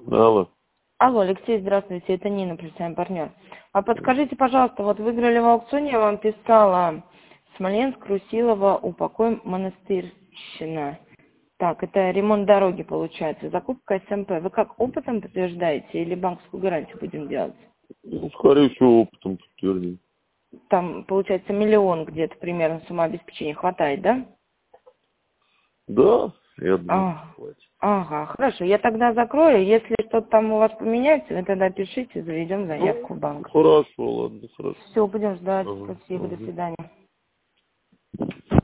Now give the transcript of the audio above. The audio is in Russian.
Алло. Алло, Алексей, здравствуйте, это Нина, профессиональный партнер. А подскажите, пожалуйста, вот выиграли в аукционе, я вам писала Смоленск, Русилова, Упокой, Монастырщина. Так, это ремонт дороги получается, закупка СМП. Вы как опытом подтверждаете или банковскую гарантию будем делать? Ну, скорее всего, опытом подтвердим. Там, получается, 1 миллион где-то примерно сумма обеспечения хватает, да? Да, я думаю, А, хватит. ага, хорошо, я тогда закрою. Если что-то там у вас поменяется, вы тогда пишите, заведем заявку в Ну, банк. хорошо, ладно, хорошо. Все, будем ждать. Ага, Спасибо, до ага. свидания.